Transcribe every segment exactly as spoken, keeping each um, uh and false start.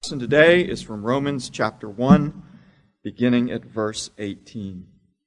lesson today is from Romans chapter one, beginning at verse eighteen.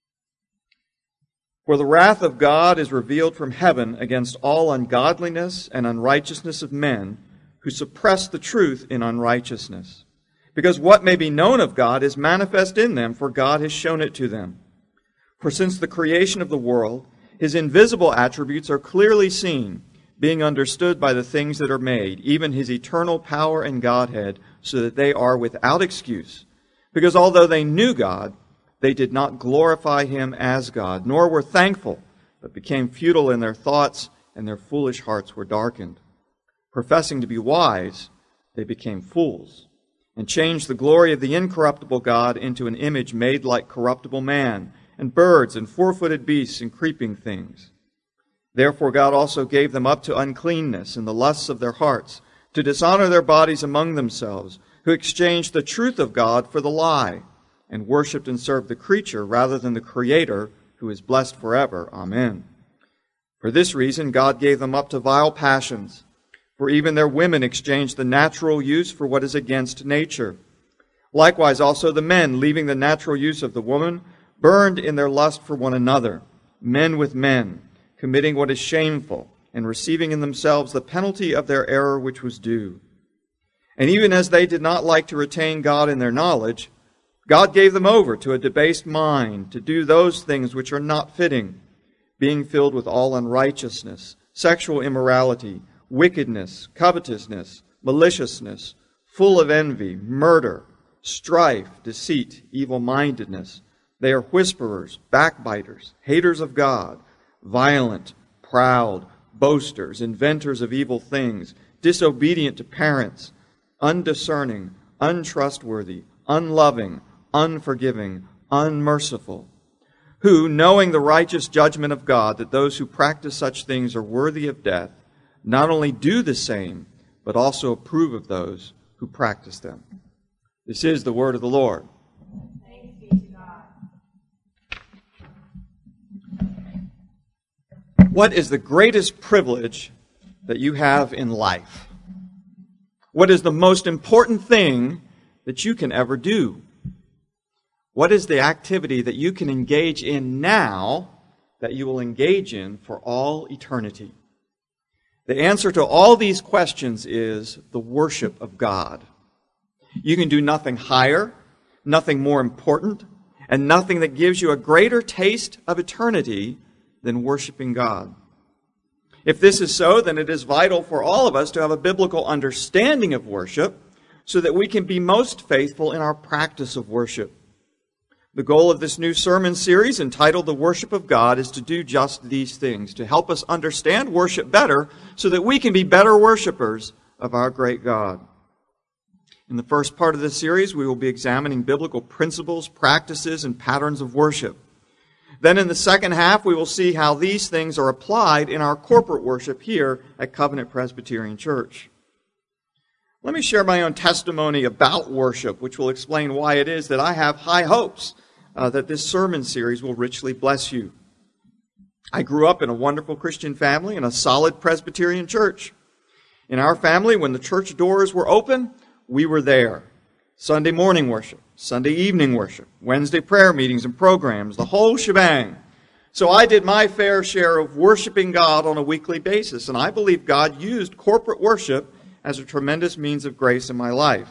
For the wrath of God is revealed from heaven against all ungodliness and unrighteousness of men who suppress the truth in unrighteousness. Because what may be known of God is manifest in them, for God has shown it to them. For since the creation of the world, his invisible attributes are clearly seen, being understood by the things that are made, even his eternal power and Godhead, so that they are without excuse. Because although they knew God, they did not glorify him as God, nor were thankful, but became futile in their thoughts, and their foolish hearts were darkened. Professing to be wise, they became fools, and changed the glory of the incorruptible God into an image made like corruptible man, and birds, and four-footed beasts, and creeping things. Therefore God also gave them up to uncleanness in the lusts of their hearts, to dishonor their bodies among themselves, who exchanged the truth of God for the lie, and worshipped and served the creature rather than the Creator, who is blessed forever. Amen. For this reason God gave them up to vile passions, for even their women exchanged the natural use for what is against nature. Likewise also the men, leaving the natural use of the woman, burned in their lust for one another, men with men, committing what is shameful, and receiving in themselves the penalty of their error which was due. And even as they did not like to retain God in their knowledge, God gave them over to a debased mind to do those things which are not fitting, being filled with all unrighteousness, sexual immorality, wickedness, covetousness, maliciousness, full of envy, murder, strife, deceit, evil-mindedness. They are whisperers, backbiters, haters of God, violent, proud, boasters, inventors of evil things, disobedient to parents, undiscerning, untrustworthy, unloving, unforgiving, unmerciful, who, knowing the righteous judgment of God, that those who practice such things are worthy of death, not only do the same, but also approve of those who practice them. This is the word of the Lord. Thanks be to God. What is the greatest privilege that you have in life? What is the most important thing that you can ever do? What is the activity that you can engage in now that you will engage in for all eternity? The answer to all these questions is the worship of God. You can do nothing higher, nothing more important, and nothing that gives you a greater taste of eternity than worshiping God. If this is so, then it is vital for all of us to have a biblical understanding of worship so that we can be most faithful in our practice of worship. The goal of this new sermon series, entitled The Worship of God, is to do just these things, to help us understand worship better so that we can be better worshipers of our great God. In the first part of this series, we will be examining biblical principles, practices, and patterns of worship. Then in the second half, we will see how these things are applied in our corporate worship here at Covenant Presbyterian Church. Let me share my own testimony about worship, which will explain why it is that I have high hopes uh, that this sermon series will richly bless you. I grew up in a wonderful Christian family in a solid Presbyterian church. In our family, when the church doors were open, we were there. Sunday morning worship, Sunday evening worship, Wednesday prayer meetings and programs, the whole shebang. So I did my fair share of worshiping God on a weekly basis, and I believe God used corporate worship as a tremendous means of grace in my life.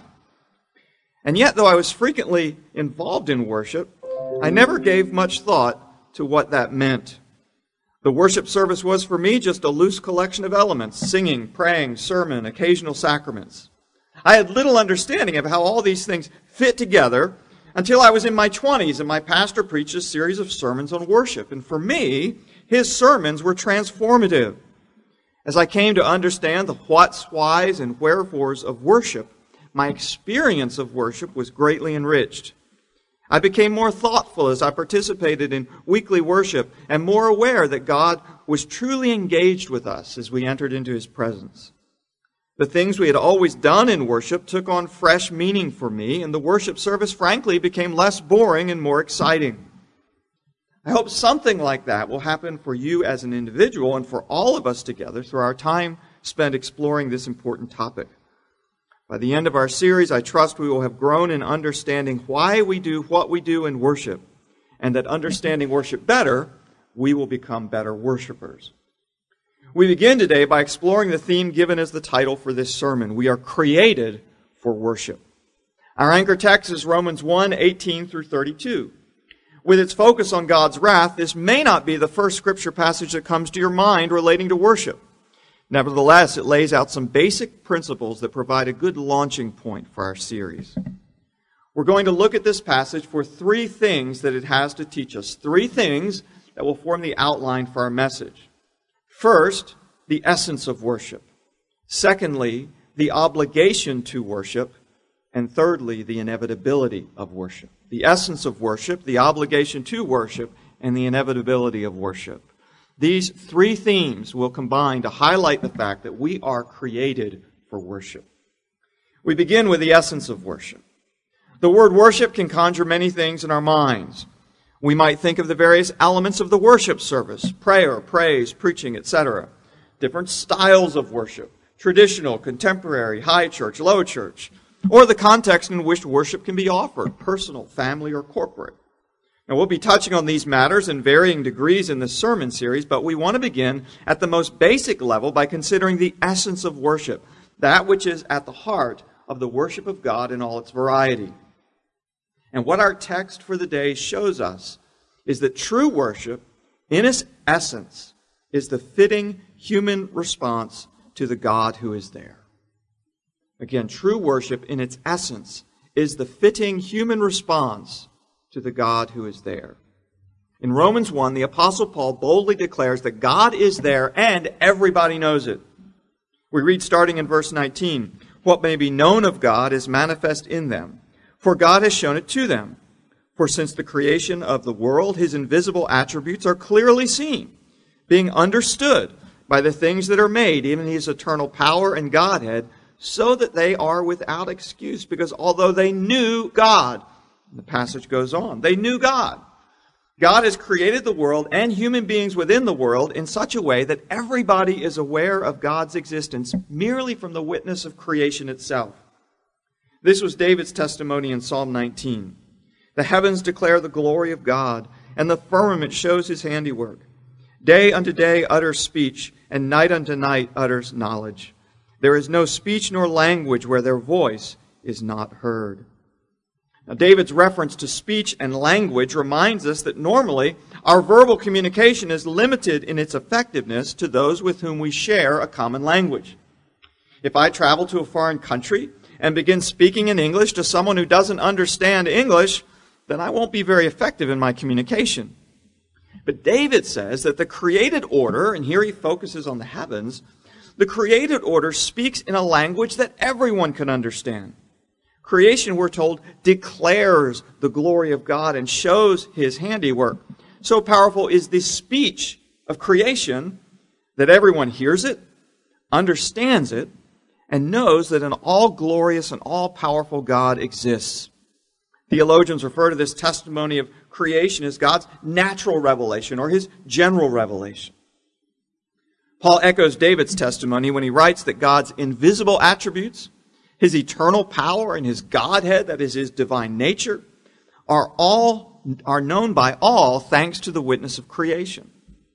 And yet, though I was frequently involved in worship, I never gave much thought to what that meant. The worship service was for me just a loose collection of elements: singing, praying, sermon, occasional sacraments. I had little understanding of how all these things fit together until I was in my twenties and my pastor preached a series of sermons on worship. And for me, his sermons were transformative. As I came to understand the whats, whys, and wherefores of worship, my experience of worship was greatly enriched. I became more thoughtful as I participated in weekly worship and more aware that God was truly engaged with us as we entered into his presence. The things we had always done in worship took on fresh meaning for me, and the worship service, frankly, became less boring and more exciting. I hope something like that will happen for you as an individual and for all of us together through our time spent exploring this important topic. By the end of our series, I trust we will have grown in understanding why we do what we do in worship, and that understanding worship better, we will become better worshipers. We begin today by exploring the theme given as the title for this sermon. We are created for worship. Our anchor text is Romans one, eighteen through thirty-two. With its focus on God's wrath, this may not be the first scripture passage that comes to your mind relating to worship. Nevertheless, it lays out some basic principles that provide a good launching point for our series. We're going to look at this passage for three things that it has to teach us. Three things that will form the outline for our message. First, the essence of worship. Secondly, the obligation to worship. And thirdly, the inevitability of worship. The essence of worship, the obligation to worship, and the inevitability of worship. These three themes will combine to highlight the fact that we are created for worship. We begin with the essence of worship. The word worship can conjure many things in our minds. We might think of the various elements of the worship service, prayer, praise, preaching, et cetera. Different styles of worship, traditional, contemporary, high church, low church, or the context in which worship can be offered, personal, family, or corporate. Now, we'll be touching on these matters in varying degrees in this sermon series, but we want to begin at the most basic level by considering the essence of worship, that which is at the heart of the worship of God in all its variety. And what our text for the day shows us is that true worship, in its essence, is the fitting human response to the God who is there. Again, true worship, in its essence, is the fitting human response to the God who is there. In Romans one, the Apostle Paul boldly declares that God is there and everybody knows it. We read starting in verse nineteen, "What may be known of God is manifest in them, for God has shown it to them. For since the creation of the world, his invisible attributes are clearly seen, being understood by the things that are made, even his eternal power and Godhead, so that they are without excuse, because although they knew God," the passage goes on, they knew God. God has created the world and human beings within the world in such a way that everybody is aware of God's existence merely from the witness of creation itself. This was David's testimony in Psalm nineteen. "The heavens declare the glory of God, and the firmament shows his handiwork. Day unto day utters speech, and night unto night utters knowledge. There is no speech nor language where their voice is not heard." Now, David's reference to speech and language reminds us that normally our verbal communication is limited in its effectiveness to those with whom we share a common language. If I travel to a foreign country and begin speaking in English to someone who doesn't understand English, then I won't be very effective in my communication. But David says that the created order, and here he focuses on the heavens, the created order speaks in a language that everyone can understand. Creation, we're told, declares the glory of God and shows his handiwork. So powerful is the speech of creation that everyone hears it, understands it, and knows that an all-glorious and all-powerful God exists. Theologians refer to this testimony of creation as God's natural revelation or his general revelation. Paul echoes David's testimony when he writes that God's invisible attributes, his eternal power, and his Godhead, that is his divine nature, are all are known by all thanks to the witness of creation.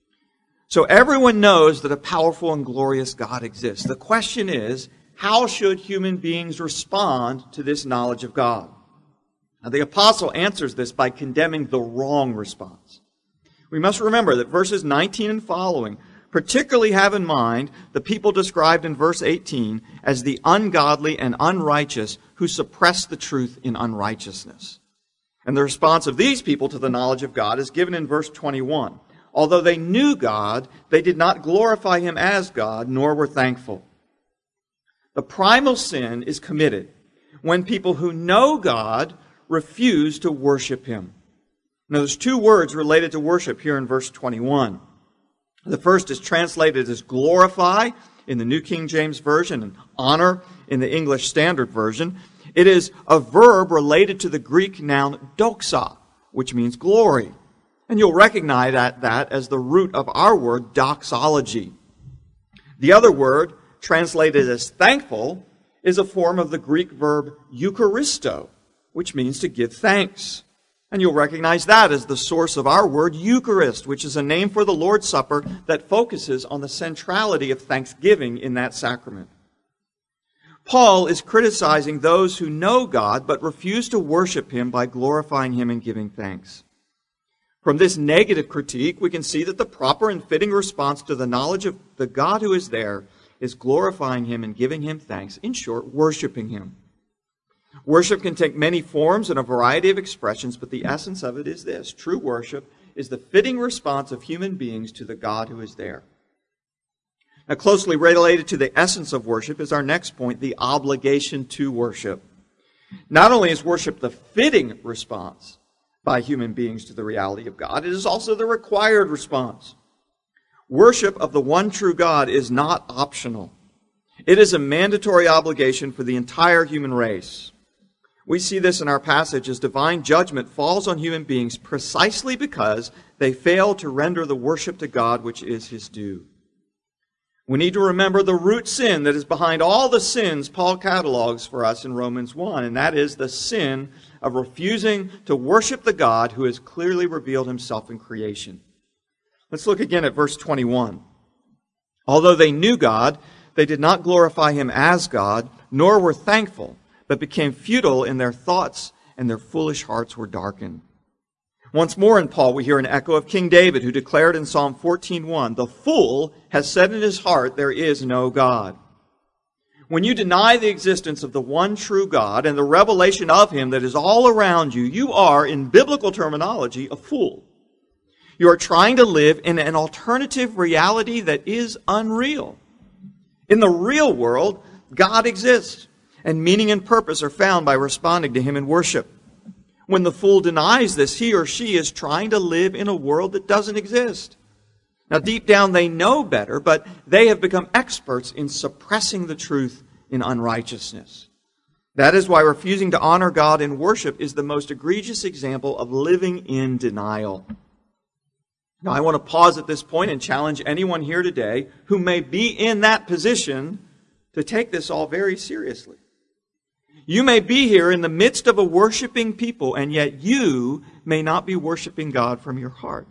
So everyone knows that a powerful and glorious God exists. The question is, how should human beings respond to this knowledge of God? Now, the apostle answers this by condemning the wrong response. We must remember that verses nineteen and following particularly have in mind the people described in verse eighteen as the ungodly and unrighteous who suppress the truth in unrighteousness. And the response of these people to the knowledge of God is given in verse twenty-one. Although they knew God, they did not glorify him as God, nor were thankful. The primal sin is committed when people who know God refuse to worship him. Now, there's two words related to worship here in verse twenty-one. The first is translated as glorify in the New King James Version and honor in the English Standard Version. It is a verb related to the Greek noun doxa, which means glory. And you'll recognize that, that as the root of our word doxology. The other word, translated as thankful, is a form of the Greek verb Eucharisto, which means to give thanks. And you'll recognize that as the source of our word Eucharist, which is a name for the Lord's Supper that focuses on the centrality of thanksgiving in that sacrament. Paul is criticizing those who know God but refuse to worship Him by glorifying Him and giving thanks. From this negative critique, we can see that the proper and fitting response to the knowledge of the God who is there is glorifying Him and giving Him thanks. In short, worshiping Him. Worship can take many forms and a variety of expressions, but the essence of it is this. True worship is the fitting response of human beings to the God who is there. Now, closely related to the essence of worship is our next point, the obligation to worship. Not only is worship the fitting response by human beings to the reality of God, it is also the required response. Worship of the one true God is not optional. It is a mandatory obligation for the entire human race. We see this in our passage as divine judgment falls on human beings precisely because they fail to render the worship to God which is His due. We need to remember the root sin that is behind all the sins Paul catalogs for us in Romans one, and that is the sin of refusing to worship the God who has clearly revealed Himself in creation. Let's look again at verse twenty-one. Although they knew God, they did not glorify Him as God, nor were thankful, but became futile in their thoughts, and their foolish hearts were darkened. Once more in Paul, we hear an echo of King David, who declared in Psalm fourteen one, "The fool has said in his heart, there is no God." When you deny the existence of the one true God and the revelation of Him that is all around you, you are, in biblical terminology, a fool. You are trying to live in an alternative reality that is unreal. In the real world, God exists, and meaning and purpose are found by responding to Him in worship. When the fool denies this, he or she is trying to live in a world that doesn't exist. Now, deep down they know better, but they have become experts in suppressing the truth in unrighteousness. That is why refusing to honor God in worship is the most egregious example of living in denial. Now, I want to pause at this point and challenge anyone here today who may be in that position to take this all very seriously. You may be here in the midst of a worshiping people, and yet you may not be worshiping God from your heart.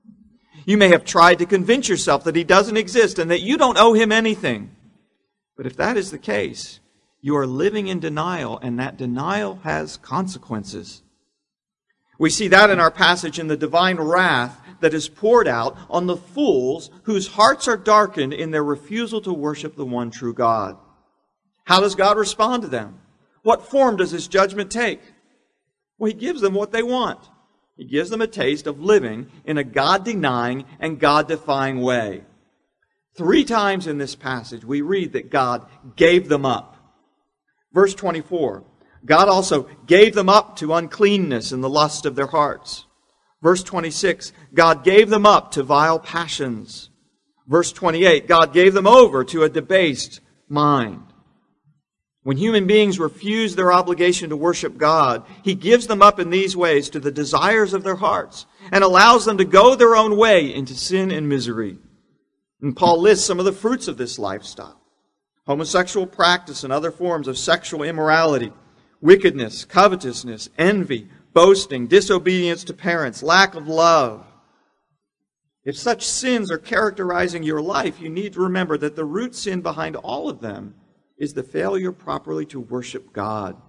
You may have tried to convince yourself that He doesn't exist and that you don't owe Him anything. But if that is the case, you are living in denial, and that denial has consequences. We see that in our passage in the divine wrath that is poured out on the fools whose hearts are darkened in their refusal to worship the one true God. How does God respond to them? What form does His judgment take? Well, He gives them what they want. He gives them a taste of living in a God-denying and God-defying way. Three times in this passage we read that God gave them up. Verse twenty-four, God also gave them up to uncleanness and the lust of their hearts. Verse twenty-six, God gave them up to vile passions. Verse twenty-eight, God gave them over to a debased mind. When human beings refuse their obligation to worship God, He gives them up in these ways to the desires of their hearts and allows them to go their own way into sin and misery. And Paul lists some of the fruits of this lifestyle: homosexual practice and other forms of sexual immorality, wickedness, covetousness, envy, boasting, disobedience to parents, lack of love. If such sins are characterizing your life, you need to remember that the root sin behind all of them is the failure properly to worship God.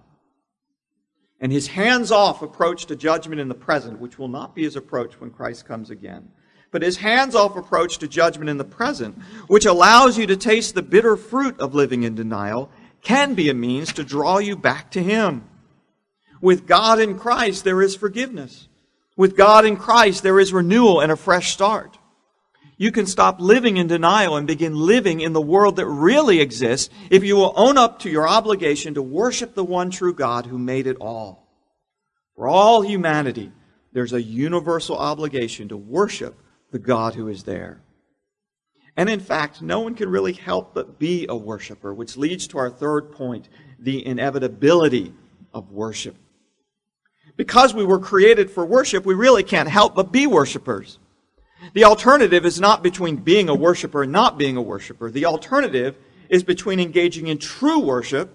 And His hands-off approach to judgment in the present, which will not be His approach when Christ comes again, but His hands-off approach to judgment in the present, which allows you to taste the bitter fruit of living in denial, can be a means to draw you back to Him. With God in Christ, there is forgiveness. With God in Christ, there is renewal and a fresh start. You can stop living in denial and begin living in the world that really exists if you will own up to your obligation to worship the one true God who made it all. For all humanity, there's a universal obligation to worship the God who is there. And in fact, no one can really help but be a worshiper, which leads to our third point, the inevitability of worship. Because we were created for worship, we really can't help but be worshipers. The alternative is not between being a worshiper and not being a worshiper. The alternative is between engaging in true worship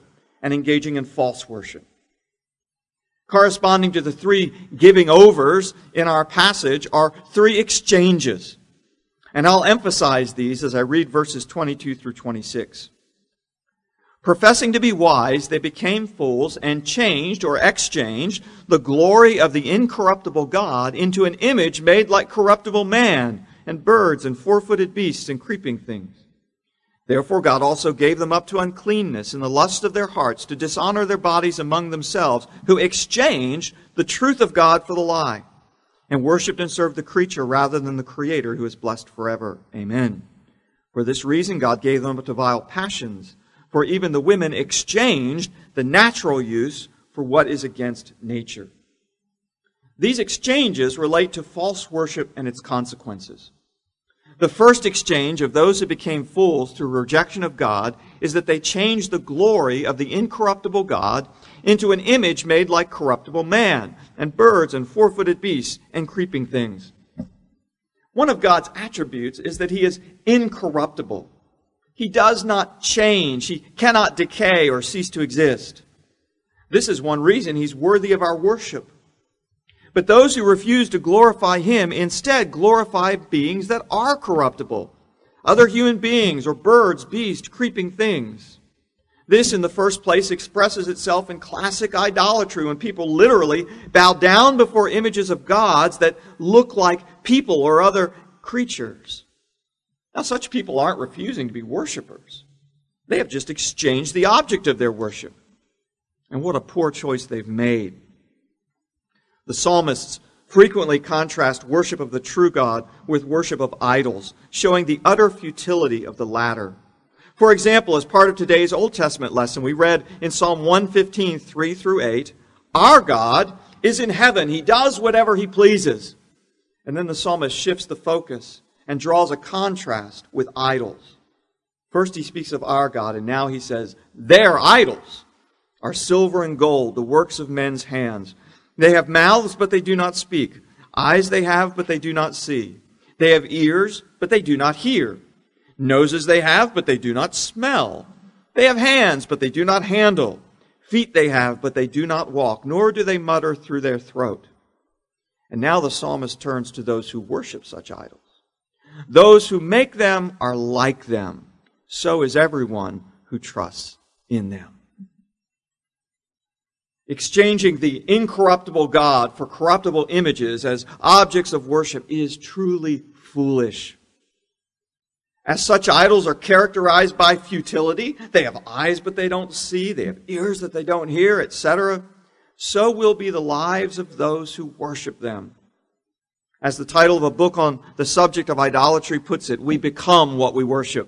and engaging in false worship. Corresponding to the three giving overs in our passage are three exchanges. And I'll emphasize these as I read verses twenty-two through twenty-six. Professing to be wise, they became fools and changed or exchanged the glory of the incorruptible God into an image made like corruptible man and birds and four-footed beasts and creeping things. Therefore God also gave them up to uncleanness in the lust of their hearts to dishonor their bodies among themselves, who exchanged the truth of God for the lie, and worshipped and served the creature rather than the Creator, who is blessed forever. Amen. For this reason God gave them up to vile passions, for even the women exchanged the natural use for what is against nature. These exchanges relate to false worship and its consequences. The first exchange of those who became fools through rejection of God is that they changed the glory of the incorruptible God into an image made like corruptible man, and birds and four-footed beasts and creeping things. One of God's attributes is that He is incorruptible. He does not change. He cannot decay or cease to exist. This is one reason He's worthy of our worship. But those who refuse to glorify Him instead glorify beings that are corruptible, other human beings or birds, beasts, creeping things. This, in the first place, expresses itself in classic idolatry, when people literally bow down before images of gods that look like people or other creatures. Now, such people aren't refusing to be worshipers. They have just exchanged the object of their worship. And what a poor choice they've made. The psalmists frequently contrast worship of the true God with worship of idols, showing the utter futility of the latter. For example, as part of today's Old Testament lesson, we read in Psalm one fifteen, three through eight, "Our God is in heaven. He does whatever He pleases." And then the psalmist shifts the focus and draws a contrast with idols. First he speaks of our God, and now he says, their idols are silver and gold, the works of men's hands. They have mouths, but they do not speak. Eyes they have, but they do not see. They have ears, but they do not hear. Noses they have, but they do not smell. They have hands, but they do not handle. Feet they have, but they do not walk, nor do they mutter through their throat. And now the psalmist turns to those who worship such idols. Those who make them are like them. So is everyone who trusts in them. Exchanging the incorruptible God for corruptible images as objects of worship is truly foolish. As such idols are characterized by futility, they have eyes but they don't see, they have ears that they don't hear, et cetera, so will be the lives of those who worship them. As the title of a book on the subject of idolatry puts it, we become what we worship.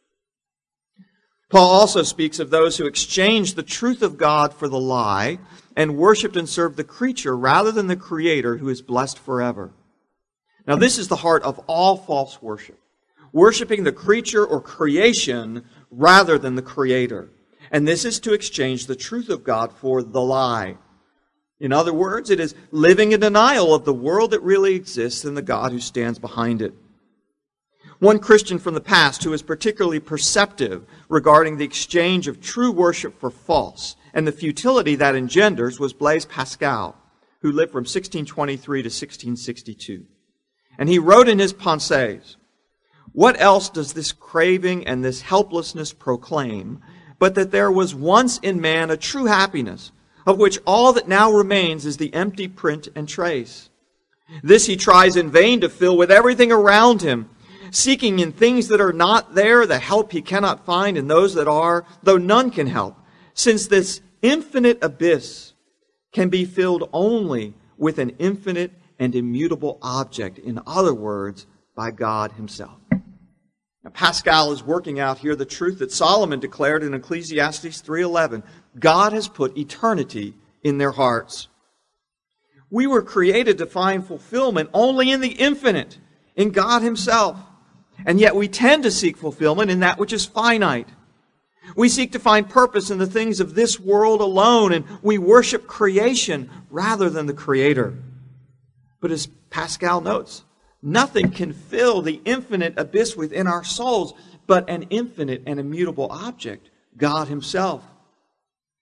Paul also speaks of those who exchanged the truth of God for the lie and worshipped and served the creature rather than the Creator, who is blessed forever. Now this is the heart of all false worship. Worshipping the creature or creation rather than the Creator. And this is to exchange the truth of God for the lie. In other words, it is living in denial of the world that really exists and the God who stands behind it. One Christian from the past who was particularly perceptive regarding the exchange of true worship for false and the futility that engenders was Blaise Pascal, who lived from sixteen twenty-three to sixteen sixty-two. And he wrote in his Pensées, "What else does this craving and this helplessness proclaim but that there was once in man a true happiness, of which all that now remains is the empty print and trace? This he tries in vain to fill with everything around him, seeking in things that are not there the help he cannot find in those that are, though none can help, since this infinite abyss can be filled only with an infinite and immutable object, in other words, by God Himself." Now, Pascal is working out here the truth that Solomon declared in Ecclesiastes three eleven. God has put eternity in their hearts. We were created to find fulfillment only in the infinite, in God Himself. And yet we tend to seek fulfillment in that which is finite. We seek to find purpose in the things of this world alone, and we worship creation rather than the Creator. But as Pascal notes, nothing can fill the infinite abyss within our souls but an infinite and immutable object, God Himself.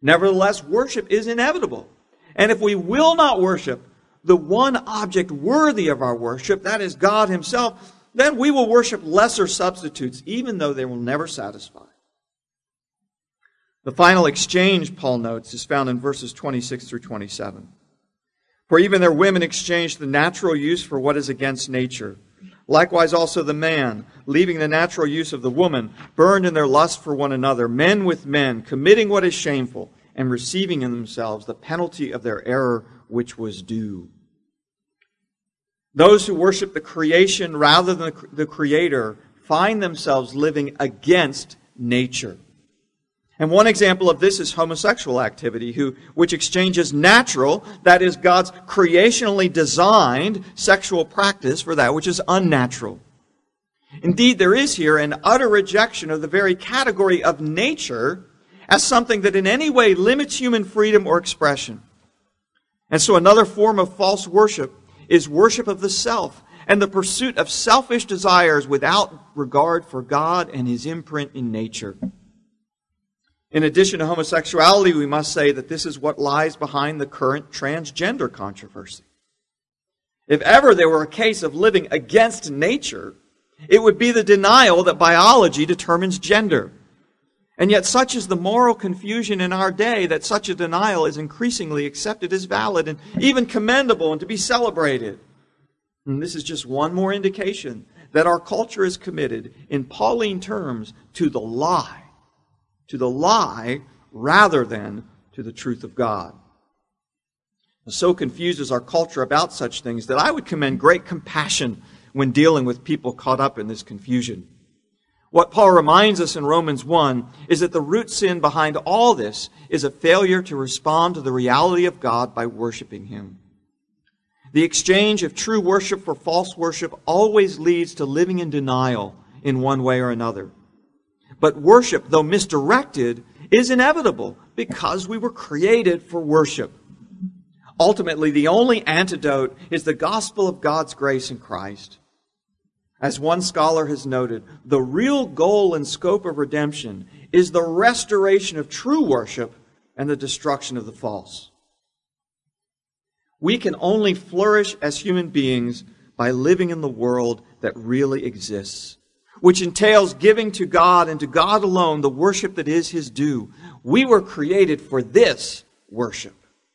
Nevertheless, worship is inevitable. And if we will not worship the one object worthy of our worship, that is God himself, then we will worship lesser substitutes, even though they will never satisfy. The final exchange, Paul notes, is found in verses twenty-six through twenty-seven. For even their women exchanged the natural use for what is against nature. Likewise also the man, leaving the natural use of the woman, burned in their lust for one another, men with men, committing what is shameful, and receiving in themselves the penalty of their error which was due. Those who worship the creation rather than the Creator find themselves living against nature. And one example of this is homosexual activity, who, which exchanges natural, that is God's creationally designed sexual practice for that which is unnatural. Indeed, there is here an utter rejection of the very category of nature as something that in any way limits human freedom or expression. And so another form of false worship is worship of the self and the pursuit of selfish desires without regard for God and his imprint in nature. In addition to homosexuality, we must say that this is what lies behind the current transgender controversy. If ever there were a case of living against nature, it would be the denial that biology determines gender. And yet such is the moral confusion in our day that such a denial is increasingly accepted as valid and even commendable and to be celebrated. And this is just one more indication that our culture is committed, in Pauline terms, to the lie. To the lie rather than to the truth of God. So confused is our culture about such things that I would commend great compassion when dealing with people caught up in this confusion. What Paul reminds us in Romans one is that the root sin behind all this is a failure to respond to the reality of God by worshiping him. The exchange of true worship for false worship always leads to living in denial in one way or another. But worship, though misdirected, is inevitable because we were created for worship. Ultimately, the only antidote is the gospel of God's grace in Christ. As one scholar has noted, the real goal and scope of redemption is the restoration of true worship and the destruction of the false. We can only flourish as human beings by living in the world that really exists, which entails giving to God and to God alone the worship that is his due. We were created for this worship.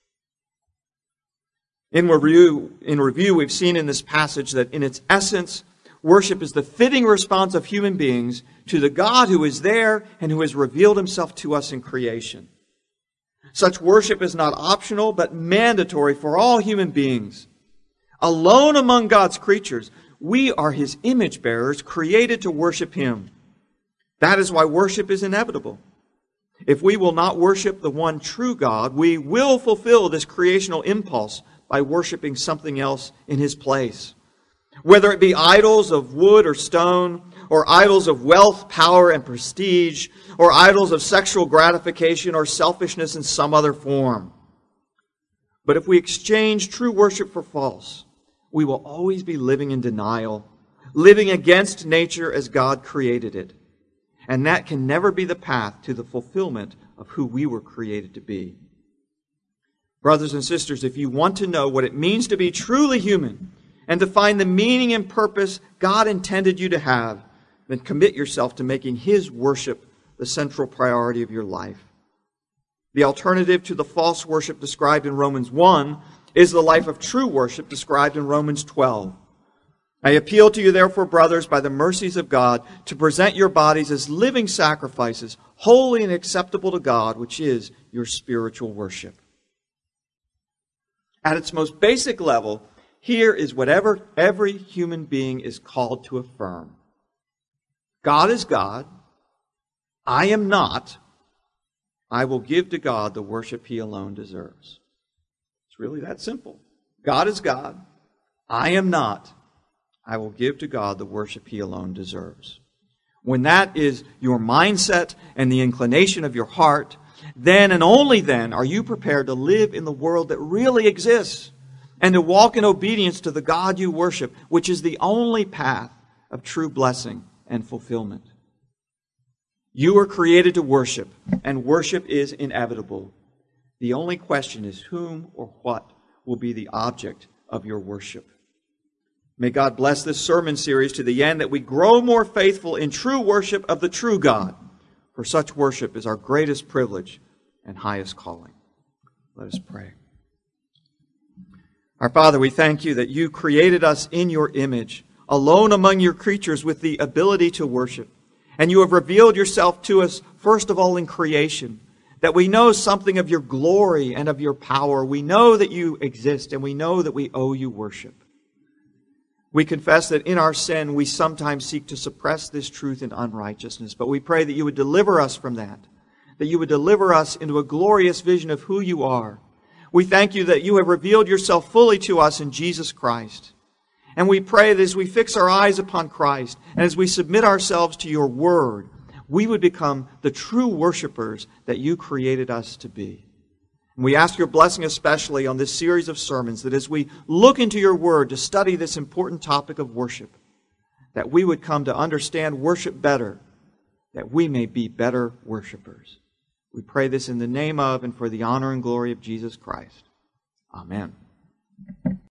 In review, in review, we've seen in this passage that in its essence, worship is the fitting response of human beings to the God who is there and who has revealed himself to us in creation. Such worship is not optional, but mandatory for all human beings. Alone among God's creatures, we are his image bearers, created to worship him. That is why worship is inevitable. If we will not worship the one true God, we will fulfill this creational impulse by worshiping something else in his place. Whether it be idols of wood or stone, or idols of wealth, power, and prestige, or idols of sexual gratification or selfishness in some other form. But if we exchange true worship for false, we will always be living in denial, living against nature as God created it. And that can never be the path to the fulfillment of who we were created to be. Brothers and sisters, if you want to know what it means to be truly human and to find the meaning and purpose God intended you to have, then commit yourself to making his worship the central priority of your life. The alternative to the false worship described in Romans one is the life of true worship described in Romans twelve. I appeal to you, therefore, brothers, by the mercies of God, to present your bodies as living sacrifices, holy and acceptable to God, which is your spiritual worship. At its most basic level, here is whatever every human being is called to affirm. God is God. I am not. I will give to God the worship he alone deserves. It's really that simple. God is God. I am not. I will give to God the worship he alone deserves. When that is your mindset and the inclination of your heart, then and only then are you prepared to live in the world that really exists and to walk in obedience to the God you worship, which is the only path of true blessing and fulfillment. You are created to worship, and worship is inevitable. The only question is whom or what will be the object of your worship. May God bless this sermon series to the end that we grow more faithful in true worship of the true God. For such worship is our greatest privilege and highest calling. Let us pray. Our Father, we thank you that you created us in your image, alone among your creatures with the ability to worship. And you have revealed yourself to us, first of all, in creation, that we know something of your glory and of your power. We know that you exist, and we know that we owe you worship. We confess that in our sin, we sometimes seek to suppress this truth in unrighteousness, but we pray that you would deliver us from that, that you would deliver us into a glorious vision of who you are. We thank you that you have revealed yourself fully to us in Jesus Christ. And we pray that as we fix our eyes upon Christ, and as we submit ourselves to your word, we would become the true worshipers that you created us to be. And we ask your blessing especially on this series of sermons, that as we look into your word to study this important topic of worship, that we would come to understand worship better, that we may be better worshipers. We pray this in the name of and for the honor and glory of Jesus Christ. Amen.